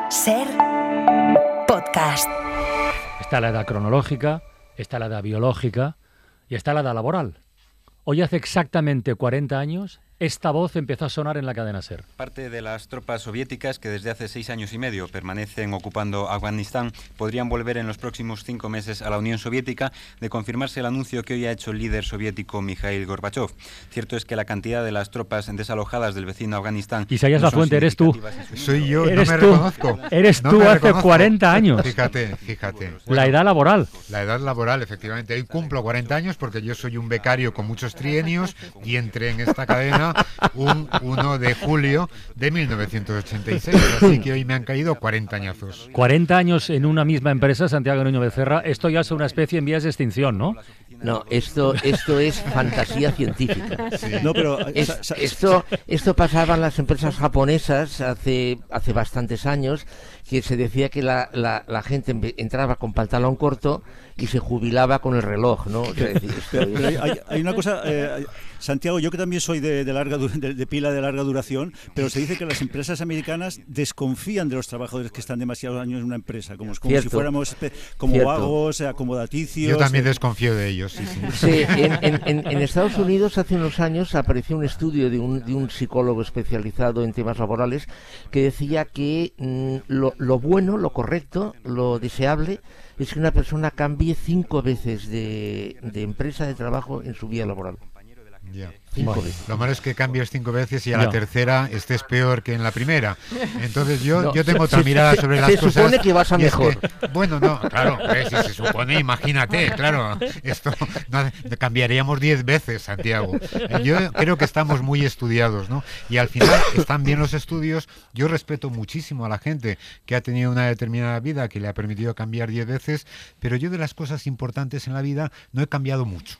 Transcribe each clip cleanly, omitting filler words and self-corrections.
Ser podcast. Está la edad cronológica, está la edad biológica y está la edad laboral. Hoy hace exactamente 40 años, esta voz empezó a sonar en la cadena SER. Parte de las tropas soviéticas que desde hace 6 años y medio permanecen ocupando Afganistán podrían volver en los próximos 5 meses a la Unión Soviética, de confirmarse el anuncio que hoy ha hecho el líder soviético Mikhail Gorbachev. Cierto es que la cantidad de las tropas desalojadas del vecino Afganistán... Isaías Lafuente, eres tú. Soy yo, eres no me tú. reconozco. Eres no tú me hace reconozco. 40 años. Fíjate. La edad laboral. La edad laboral, efectivamente. Hoy cumplo 40 años porque yo soy un becario con muchos trienios y entré en esta cadena un 1 de julio de 1986. Así que hoy me han caído 40 añazos. 40 años en una misma empresa, Santiago Nuño Becerra. Esto ya es una especie en vías de extinción, ¿no? No, esto es fantasía científica. Sí. No, pero Esto pasaba en las empresas japonesas hace bastantes años, que se decía que la gente entraba con pantalón corto y se jubilaba con el reloj, ¿no? O sea, pero hay una cosa, Santiago, yo que también soy de pila de larga duración, pero se dice que las empresas americanas desconfían de los trabajadores que están demasiados años en una empresa, como si fuéramos como vagos, acomodaticios. Yo también desconfío de ellos, sí. Sí, en Estados Unidos hace unos años apareció un estudio de un psicólogo especializado en temas laborales que decía que lo bueno, lo correcto, lo deseable es que una persona cambie 5 veces de empresa de trabajo en su vida laboral. Ya. 5 veces. Lo malo es que cambies 5 veces y a la tercera estés peor que en la primera. Entonces yo tengo otra mirada sobre las cosas. Se supone que vas a mejor. Bueno, no, claro, si se supone, imagínate, claro, esto cambiaríamos 10 veces, Santiago. Yo creo que estamos muy estudiados, ¿no? Y al final están bien los estudios. Yo respeto muchísimo a la gente que ha tenido una determinada vida que le ha permitido cambiar 10 veces, pero yo de las cosas importantes en la vida no he cambiado mucho.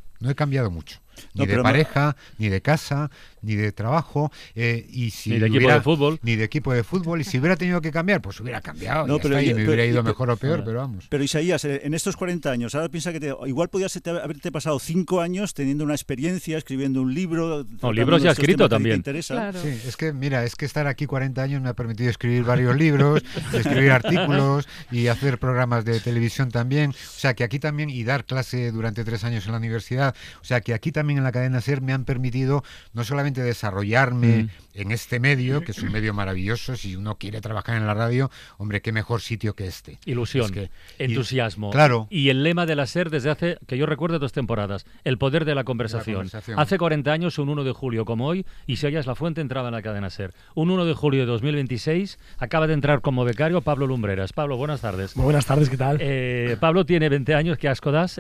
Ni de pareja, ni de casa, ni de trabajo, y si ni de equipo de fútbol. Ni de equipo de fútbol. Y si hubiera tenido que cambiar, pues hubiera cambiado. No, y me hubiera ido mejor o peor, pero vamos. Pero Isaías, en estos 40 años, ahora piensa que igual podías haberte pasado 5 años teniendo una experiencia, escribiendo un libro. No, libros ya escrito también. Claro. Sí, es que estar aquí 40 años me ha permitido escribir varios libros, escribir artículos y hacer programas de televisión también. O sea, que aquí también, y dar clase durante 3 años en la universidad. O sea, que aquí también en la cadena SER me han permitido no solamente desarrollarme en este medio, que es un medio maravilloso. Si uno quiere trabajar en la radio, hombre, qué mejor sitio que este. Ilusión, entusiasmo. Claro. Y el lema de la SER desde hace, que yo recuerdo, 2 temporadas, el poder de la conversación. Hace 40 años, un 1 de julio como hoy, Isaías Lafuente entraba en la cadena SER. Un 1 de julio de 2026, acaba de entrar como becario Pablo Lumbreras. Pablo, buenas tardes. Muy buenas tardes, ¿qué tal? Pablo tiene 20 años, qué asco das.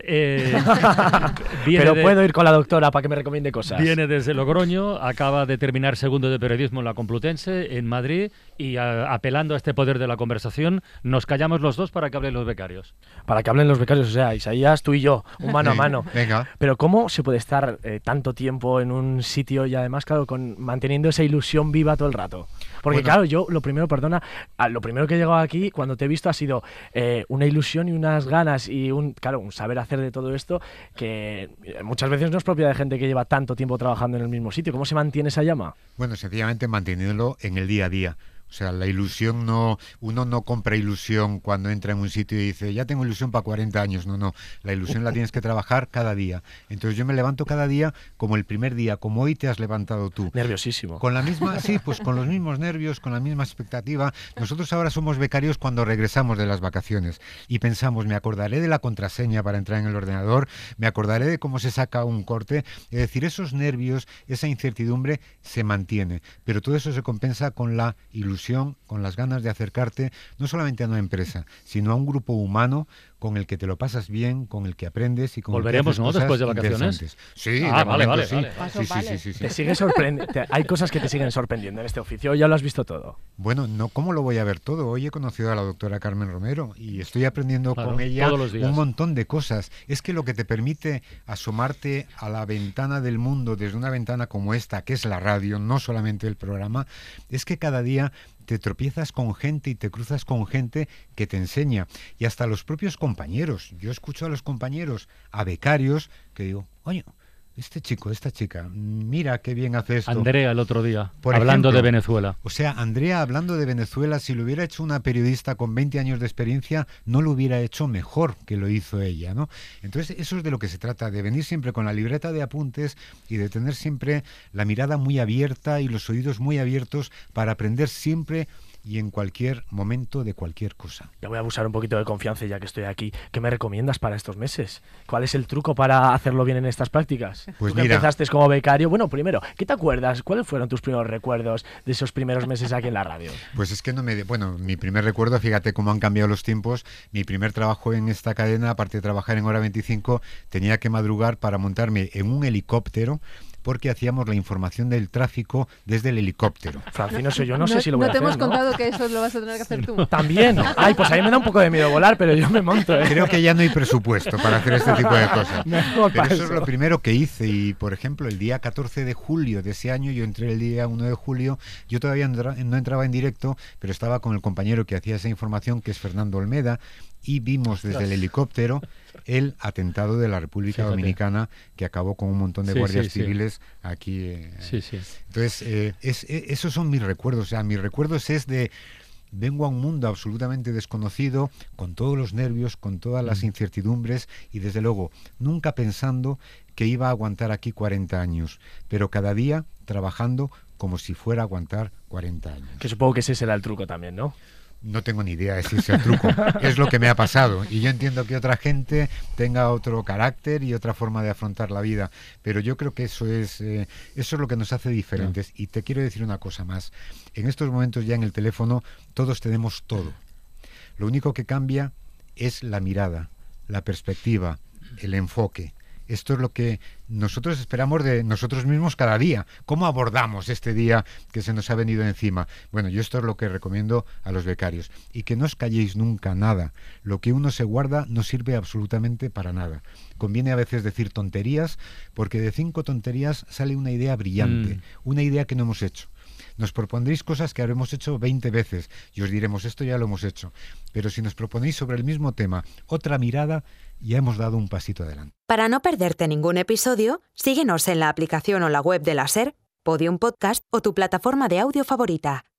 Pero puedo ir con la doctora para que me recomiende cosas. Viene desde Logroño, acaba de terminar segundo de periodismo en la Complutense, en Madrid, y apelando a este poder de la conversación, nos callamos los dos para que hablen los becarios. Para que hablen los becarios, o sea, Isaías, tú y yo, un mano a mano. Venga. Pero ¿cómo se puede estar tanto tiempo en un sitio y además, claro, manteniendo esa ilusión viva todo el rato? Porque claro, yo lo primero que he llegado aquí, cuando te he visto, ha sido una ilusión y unas ganas y un saber hacer de todo esto que muchas veces no es propia de gente que lleva tanto tiempo trabajando en el mismo sitio. ¿Cómo se mantiene esa llama? Bueno, sencillamente manteniéndolo en el día a día. O sea, la ilusión uno no compra ilusión cuando entra en un sitio y dice, ya tengo ilusión para 40 años. No, la ilusión la tienes que trabajar cada día. Entonces yo me levanto cada día como el primer día, como hoy te has levantado tú. Nerviosísimo. Con la misma, sí, pues con los mismos nervios, con la misma expectativa. Nosotros ahora somos becarios cuando regresamos de las vacaciones y pensamos, me acordaré de la contraseña para entrar en el ordenador, me acordaré de cómo se saca un corte. Es decir, esos nervios, esa incertidumbre se mantiene, pero todo eso se compensa con la ilusión, con las ganas de acercarte no solamente a una empresa, sino a un grupo humano con el que te lo pasas bien, con el que aprendes y con ¿Volveremos, el que no, haces después de cosas vacaciones? Sí, vale. Sí. Te sigue sorprendiendo. Hay cosas que te siguen sorprendiendo en este oficio. Ya lo has visto todo. Bueno, no, ¿cómo lo voy a ver todo? Hoy he conocido a la doctora Carmen Romero y estoy aprendiendo con ella un montón de cosas. Es que lo que te permite asomarte a la ventana del mundo desde una ventana como esta, que es la radio, no solamente el programa, es que cada día te tropiezas con gente y te cruzas con gente que te enseña. Y hasta los propios compañeros. Yo escucho a los compañeros, a becarios, que digo, coño, este chico, esta chica, mira qué bien hace esto. Andrea el otro día, Por hablando ejemplo, de Venezuela. O sea, Andrea hablando de Venezuela, si lo hubiera hecho una periodista con 20 años de experiencia, no lo hubiera hecho mejor que lo hizo ella, ¿no? Entonces, eso es de lo que se trata, de venir siempre con la libreta de apuntes y de tener siempre la mirada muy abierta y los oídos muy abiertos para aprender siempre y en cualquier momento de cualquier cosa. Ya voy a abusar un poquito de confianza ya que estoy aquí. ¿Qué me recomiendas para estos meses? ¿Cuál es el truco para hacerlo bien en estas prácticas? Pues Tú que mira, empezaste como becario. Bueno, primero, ¿qué te acuerdas? ¿Cuáles fueron tus primeros recuerdos de esos primeros meses aquí en la radio? pues es que bueno, mi primer recuerdo, fíjate cómo han cambiado los tiempos. Mi primer trabajo en esta cadena, aparte de trabajar en Hora 25, tenía que madrugar para montarme en un helicóptero, porque hacíamos la información del tráfico desde el helicóptero. Francino, soy yo, no sé si lo voy a hacer. No te hemos contado que eso lo vas a tener que hacer tú. También. Ay, pues a mí me da un poco de miedo volar, pero yo me monto, ¿eh? Creo que ya no hay presupuesto para hacer este tipo de cosas. Mejor Pero para eso es lo primero que hice. Y, por ejemplo, el día 14 de julio de ese año, yo entré el día 1 de julio, yo todavía no entraba en directo, pero estaba con el compañero que hacía esa información, que es Fernando Olmeda, y vimos desde el helicóptero el atentado de la República Dominicana, que acabó con un montón de guardias civiles aquí. Entonces, esos son mis recuerdos. O sea, mis recuerdos es de... Vengo a un mundo absolutamente desconocido, con todos los nervios, con todas las incertidumbres y, desde luego, nunca pensando que iba a aguantar aquí 40 años, pero cada día trabajando como si fuera a aguantar 40 años. Que supongo que ese será el truco también, ¿no? No tengo ni idea de si es el truco, es lo que me ha pasado, y yo entiendo que otra gente tenga otro carácter y otra forma de afrontar la vida, pero yo creo que eso es lo que nos hace diferentes. Y te quiero decir una cosa más: en estos momentos ya en el teléfono todos tenemos todo, lo único que cambia es la mirada, la perspectiva, el enfoque. Esto es lo que nosotros esperamos de nosotros mismos cada día. ¿Cómo abordamos este día que se nos ha venido encima? Bueno, yo esto es lo que recomiendo a los becarios. Y que no os calléis nunca nada. Lo que uno se guarda no sirve absolutamente para nada. Conviene a veces decir tonterías, porque de 5 tonterías sale una idea brillante, una idea que no hemos hecho. Nos propondréis cosas que habremos hecho 20 veces y os diremos, esto ya lo hemos hecho. Pero si nos proponéis sobre el mismo tema otra mirada, ya hemos dado un pasito adelante. Para no perderte ningún episodio, síguenos en la aplicación o la web de la SER, Podium Podcast o tu plataforma de audio favorita.